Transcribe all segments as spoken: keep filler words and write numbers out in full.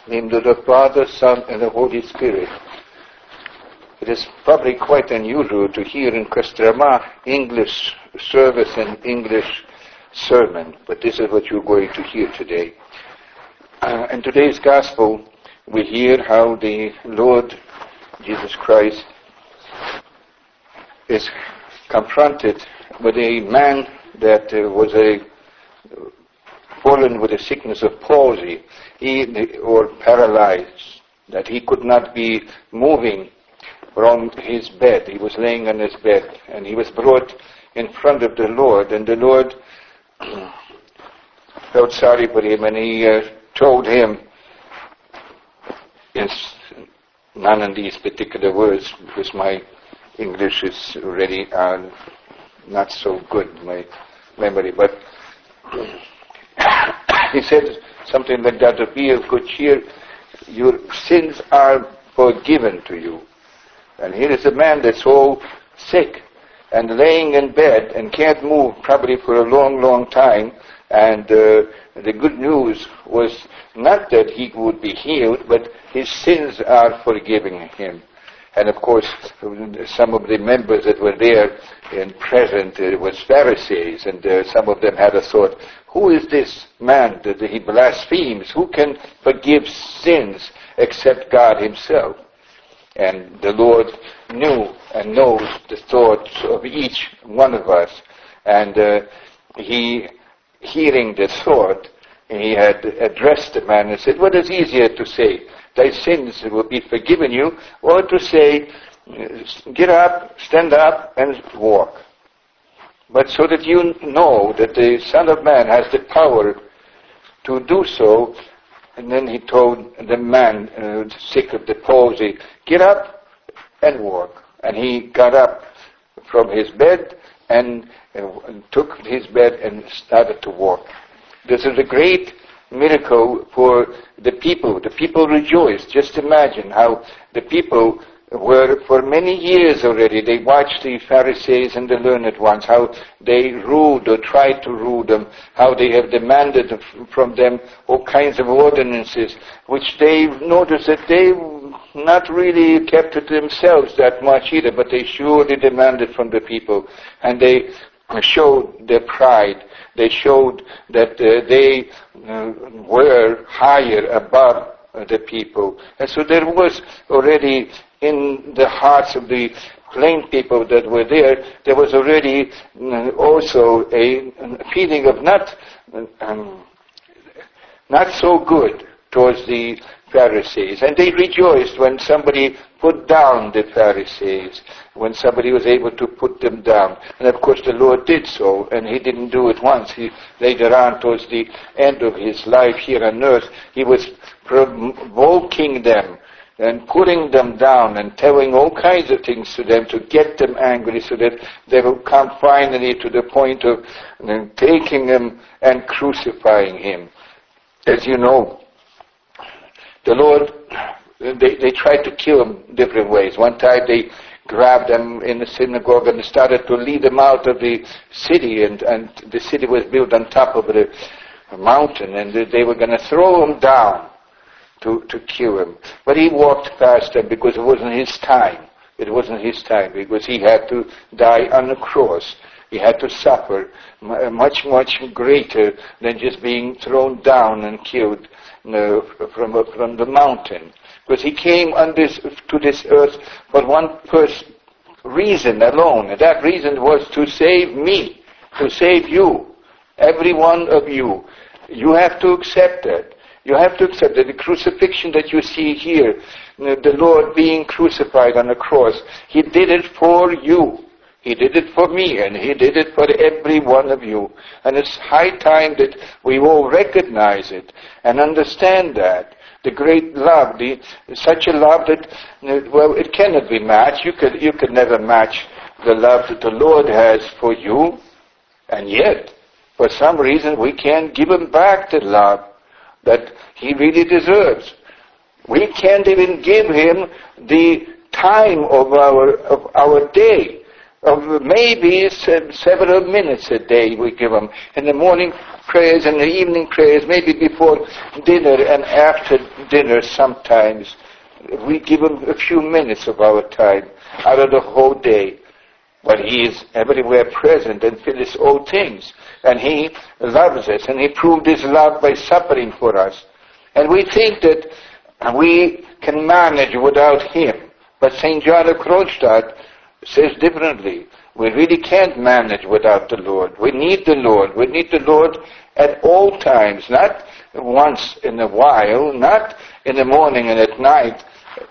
named of the Father, Son, and the Holy Spirit. It is probably quite unusual to hear in Kostroma English service and English sermon, but this is what you're going to hear today. Uh, in today's Gospel, we hear how the Lord Jesus Christ is confronted with a man that uh, was a fallen with a sickness of palsy, he, or paralyzed, that he could not be moving from his bed. He was laying on his bed, and he was brought in front of the Lord, and the Lord felt sorry for him, and he uh, told him, yes, none of these particular words, because my English is already uh, not so good, my memory, but he said something like that, to be of good cheer, your sins are forgiven to you. And here is a man that's all sick and laying in bed and can't move probably for a long, long time. And uh, the good news was not that he would be healed, but his sins are forgiven him. And of course, some of the members that were there and present uh, was Pharisees, and uh, some of them had a thought, who is this man that he blasphemes? Who can forgive sins except God himself? And the Lord knew and knows the thoughts of each one of us. And uh, he, hearing the thought, he had addressed the man and said, what is easier to say? Thy sins will be forgiven you, or to say, get up, stand up, and walk. But so that you know that the Son of Man has the power to do so, and then he told the man uh, sick of the palsy, get up and walk. And he got up from his bed and uh, took his bed and started to walk. This is a great miracle for the people. The people rejoiced. Just imagine how the people were, for many years already, they watched the Pharisees and the learned ones, how they ruled or tried to rule them, how they have demanded from them all kinds of ordinances, which they noticed that they not really kept it themselves that much either, but they surely demanded from the people. And they showed their pride. They showed that uh, they uh, were higher above uh, the people. And so there was already in the hearts of the plain people that were there, there was already uh, also a, a feeling of not um, not so good towards the Pharisees. And they rejoiced when somebody put down the Pharisees, when somebody was able to put them down. And of course the Lord did so, and he didn't do it once. He, later on, towards the end of his life here on earth, he was provoking them and putting them down and telling all kinds of things to them to get them angry, so that they will come finally to the point of uh, taking him and crucifying him. As you know, the Lord, they, they tried to kill him different ways. One time they grabbed him in the synagogue and started to lead him out of the city, and, and the city was built on top of the mountain, and they were going to throw him down to, to kill him. But he walked past them because it wasn't his time. It wasn't his time because he had to die on the cross. He had to suffer much, much greater than just being thrown down and killed uh, from, uh, from the mountain. Because he came on this, to this earth for one pers- reason alone. And that reason was to save me, to save you, every one of you. You have to accept that. You have to accept that the crucifixion that you see here, the Lord being crucified on the cross, he did it for you. He did it for me, and he did it for every one of you. And it's high time that we all recognize it and understand that. The great love, the, such a love that, well, it cannot be matched. You could, you could never match the love that the Lord has for you. And yet, for some reason, we can't give him back the love that he really deserves. We can't even give him the time of our of our day. of maybe several minutes a day we give them. In the morning prayers and the evening prayers, maybe before dinner and after dinner sometimes. We give him a few minutes of our time out of the whole day. But he is everywhere present and fills all things. And he loves us, and he proved his love by suffering for us. And we think that we can manage without him. But Saint John of Kronstadt says differently. We really can't manage without the Lord. We need the Lord. We need the Lord at all times, not once in a while, not in the morning and at night,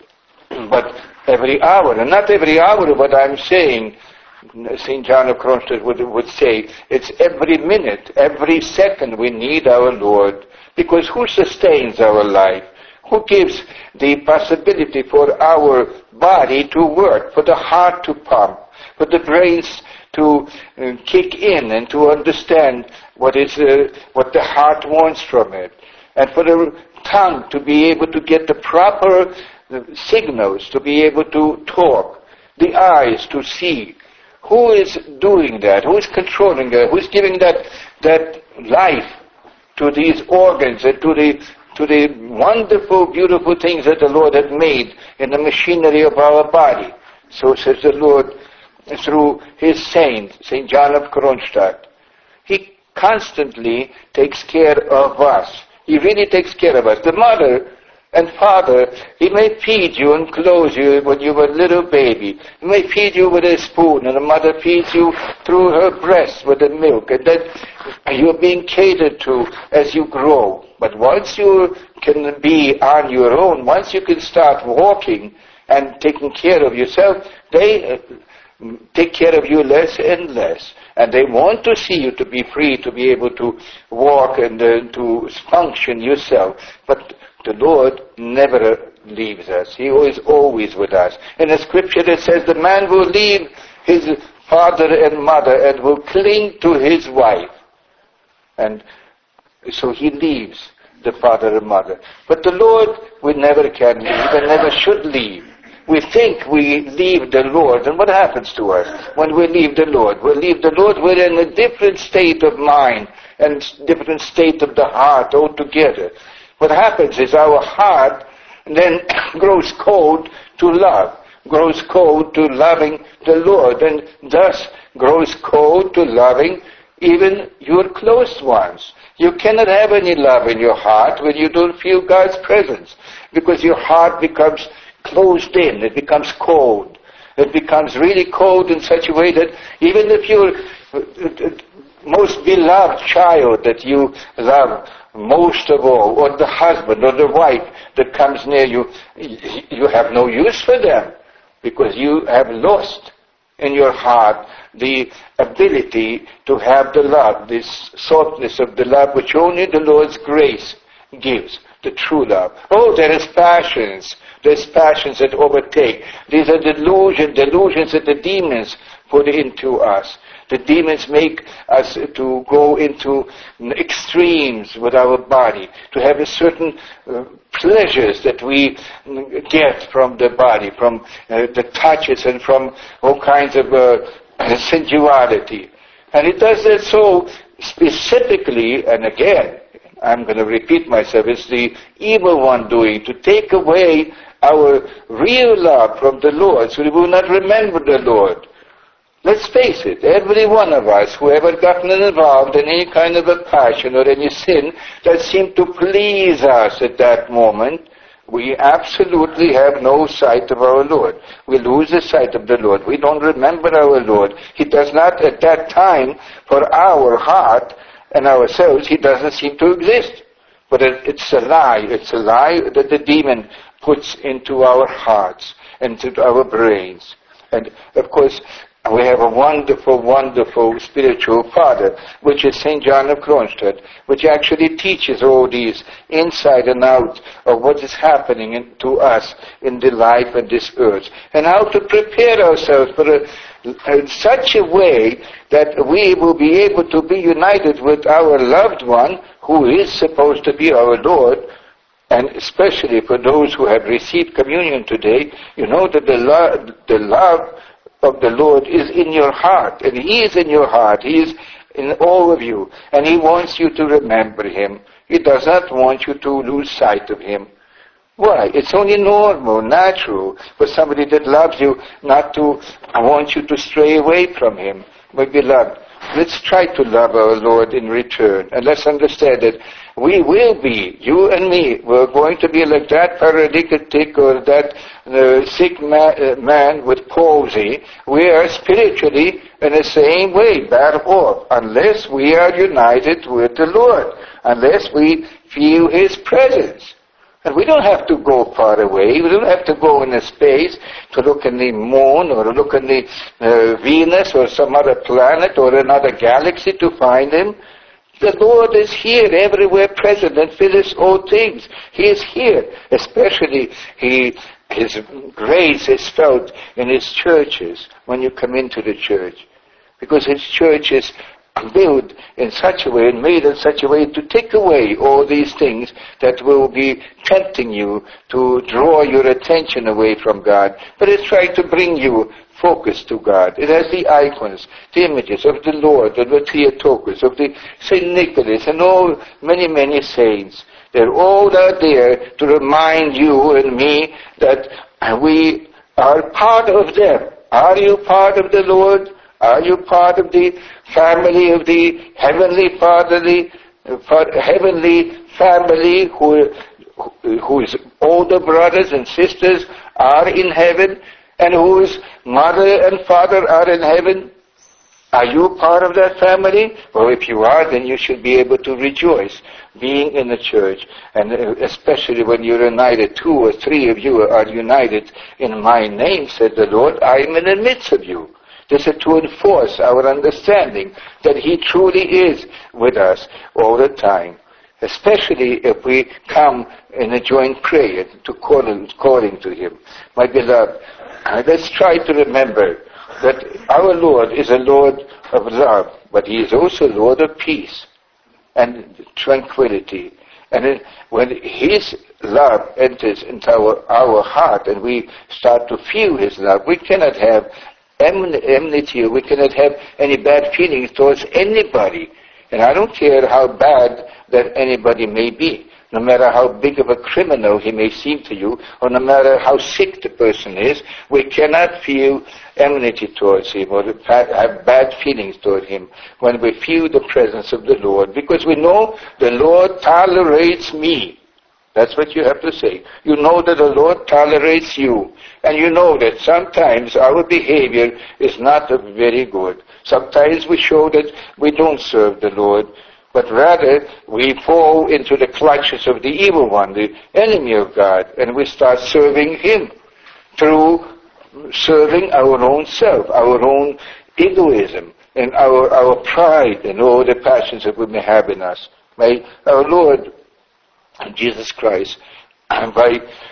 but every hour. And not every hour, but I'm saying, Saint John of Kronstadt would, would say, it's every minute, every second we need our Lord. Because who sustains our life? Who gives the possibility for our body to work, for the heart to pump, for the brains to uh, kick in and to understand what is uh, what the heart wants from it, and for the tongue to be able to get the proper uh, signals, to be able to talk, the eyes to see. Who is doing that? Who is controlling that? Who is giving that that life to these organs and to the to the wonderful, beautiful things that the Lord had made in the machinery of our body? So says the Lord through his saint, Saint John of Kronstadt. He constantly takes care of us. He really takes care of us. The mother and father, he may feed you and clothe you when you were a little baby. He may feed you with a spoon, and the mother feeds you through her breast with the milk, and then you're being catered to as you grow. But once you can be on your own, once you can start walking and taking care of yourself, they uh, take care of you less and less. And they want to see you to be free, to be able to walk and uh, to function yourself. But the Lord never leaves us. He is always with us. In the scripture it says the man will leave his father and mother and will cling to his wife. And so he leaves the father and mother. But the Lord, we never can leave and never should leave. We think we leave the Lord, and what happens to us when we leave the Lord? We leave the Lord, we're in a different state of mind and different state of the heart altogether. What happens is our heart then grows cold to love, grows cold to loving the Lord, and thus grows cold to loving even your close ones. You cannot have any love in your heart when you don't feel God's presence, because your heart becomes closed in, it becomes cold. It becomes really cold in such a way that even if your most beloved child that you love most of all, or the husband or the wife that comes near you, you have no use for them, because you have lost in your heart the ability to have the love, this softness of the love which only the Lord's grace gives, the true love. Oh, there is passions. There's passions that overtake. These are delusions, delusions that the demons put into us. The demons make us to go into extremes with our body, to have a certain uh, pleasures that we get from the body, from uh, the touches and from all kinds of uh, sensuality. And it does that so specifically, and again, I'm going to repeat myself, it's the evil one doing, to take away our real love from the Lord, so we will not remember the Lord. Let's face it, every one of us who ever gotten involved in any kind of a passion or any sin that seemed to please us at that moment, we absolutely have no sight of our Lord. We lose the sight of the Lord. We don't remember our Lord. He does not at that time, for our heart and ourselves, he doesn't seem to exist. But it's a lie. It's a lie that the demon puts into our hearts, into our brains. And of course, we have a wonderful, wonderful spiritual father, which is Saint John of Kronstadt, which actually teaches all these inside and out of what is happening in, to us in the life of this earth, and how to prepare ourselves for a, in such a way that we will be able to be united with our loved one, who is supposed to be our Lord. And especially for those who have received communion today, you know that the love, the love of the Lord is in your heart, and He is in your heart. He is in all of you, and He wants you to remember Him. He does not want you to lose sight of Him. Why? It's only normal, natural for somebody that loves you not to want you to stray away from Him. My beloved, let's try to love our Lord in return, and let's understand that we will be, you and me, we're going to be like that paralytic or that uh, sick ma- uh, man with palsy. We are spiritually in the same way, bad off, unless we are united with the Lord, unless we feel His presence. And we don't have to go far away. We don't have to go in a space to look in the moon or look in the uh, Venus or some other planet or another galaxy to find Him. The Lord is here, everywhere present, and fills all things. He is here. Especially He, His grace is felt in His churches when you come into the church. Because His church is built in such a way and made in such a way to take away all these things that will be tempting you to draw your attention away from God. But it's trying to bring you focus to God. It has the icons, the images of the Lord, of the Theotokos, of the Saint Nicholas, and all many, many saints. They're all out there to remind you and me that we are part of them. Are you part of the Lord? Are you part of the family of the heavenly fatherly, heavenly family who, whose older brothers and sisters are in heaven and whose mother and father are in heaven? Are you part of that family? Well, if you are, then you should be able to rejoice being in the church, and especially when you're united, two or three of you are united in my name, said the Lord, I am in the midst of you. This is to enforce our understanding that He truly is with us all the time, especially if we come in a joint prayer to call, calling to Him. My beloved, let's try to remember that our Lord is a Lord of love, but He is also Lord of peace and tranquility. And when His love enters into our, our heart and we start to feel His love, we cannot have enmity, we cannot have any bad feelings towards anybody. And I don't care how bad that anybody may be, no matter how big of a criminal he may seem to you, or no matter how sick the person is, we cannot feel enmity towards him or have bad feelings toward him when we feel the presence of the Lord, because we know the Lord tolerates me. That's what you have to say. You know that the Lord tolerates you. And you know that sometimes our behavior is not very good. Sometimes we show that we don't serve the Lord, but rather we fall into the clutches of the evil one, the enemy of God, and we start serving him through serving our own self, our own egoism, and our, our pride, and all the passions that we may have in us. May our Lord Jesus Christ, and by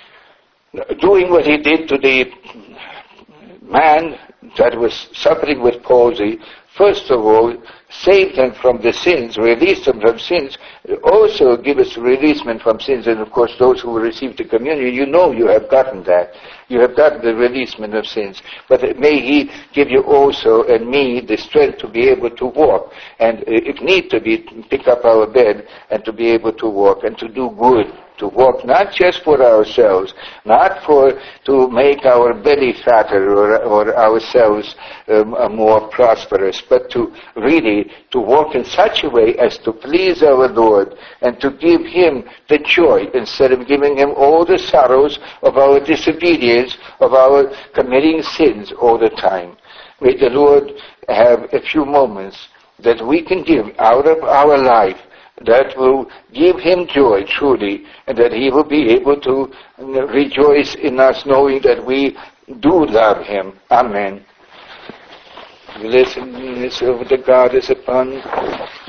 doing what he did to the man that was suffering with palsy, first of all, saved him from the sins, released him from sins, also give us releasement from sins. And of course, those who receive the communion, you know you have gotten that. You have gotten the releasement of sins. But may he give you also and me the strength to be able to walk. And if need to be, pick up our bed and to be able to walk and to do good. To walk not just for ourselves, not for to make our belly fatter or, or ourselves um, more prosperous, but to really to walk in such a way as to please our Lord and to give Him the joy instead of giving Him all the sorrows of our disobedience, of our committing sins all the time. May the Lord have a few moments that we can give out of our life that will give Him joy truly, and that He will be able to rejoice in us knowing that we do love Him. Amen. The blessing of the God is upon